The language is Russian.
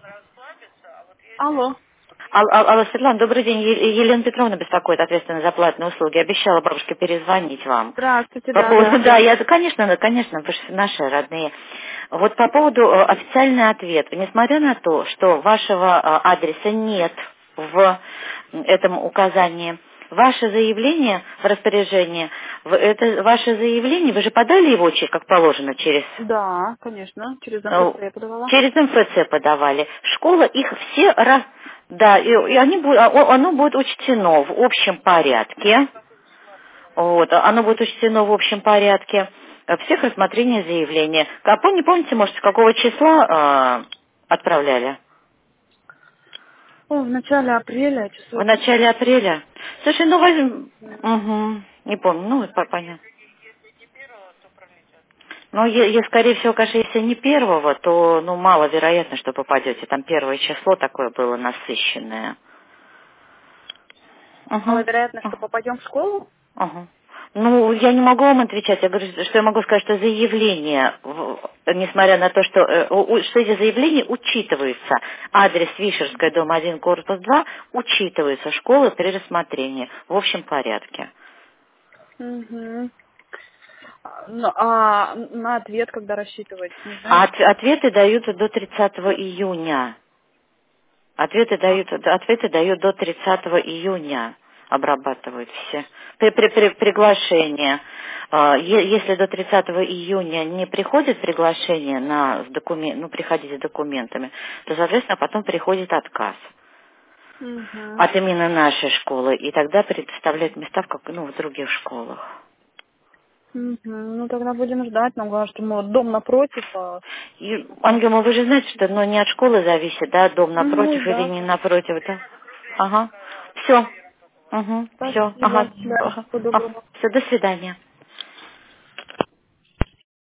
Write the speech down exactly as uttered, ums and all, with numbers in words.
Алло. Ал- ал- Алло, Светлана, добрый день. Е- Елена Петровна беспокоит, ответственная за платные услуги. Обещала бабушке перезвонить вам. Здравствуйте, По да, поводу, да. да, я, конечно, да, конечно, вы же наши родные. Вот по поводу э, официальный ответ. Несмотря на то, что вашего э, адреса нет в этом указании, ваше заявление в распоряжении, в- это ваше заявление, вы же подали его, че- как положено, через Да, конечно, через Э, МФЦ я подавала. через МФЦ подавали. Школа их все раз, да, и, и они будут, а, о- оно будет учтено в общем порядке. Вот, а оно будет учтено в общем порядке э, всех рассмотрений заявления. А пом- не помните, может, с какого числа э, отправляли? О, в начале апреля, В число начале пятнадцатое. апреля. Слушай, ну возьм... Угу, не помню, ну, по- понятно. Ну, е- е- скорее всего, конечно, если не первого, то, ну, маловероятно, что попадете. Там первое число такое было насыщенное. Ага, Маловероятно, что ага, попадем в школу? ага. Ну, я не могу вам отвечать. Я говорю, что я могу сказать, что заявление, в- несмотря на то, что, э, у- у- что эти заявления учитываются. Адрес Вишерская, дом один, корпус два, учитываются школы при рассмотрении в общем порядке. Угу. Ну, а на ответ когда рассчитывать, не А знаете? от- ответы дают до тридцатого июня. Ответы А, дают, ответы дают до тридцатого июня, обрабатывают все. При, при- при- приглашение. А, е- Если до тридцатого июня не приходит приглашение на документ, ну, приходите с документами, то, соответственно, потом приходит отказ угу. от именно нашей школы, и тогда предоставляют места в, как, ну, в других школах. Угу. Ну, тогда будем ждать. Нам главное, что мы вот дом напротив. А... И, Ангел, вы же знаете, что ну, не от школы зависит, да, дом Ну, напротив или да, не конечно. напротив, да? Ага. Все. Угу. Все. Спасибо. Ага. Да, всего Все, доброго. до свидания.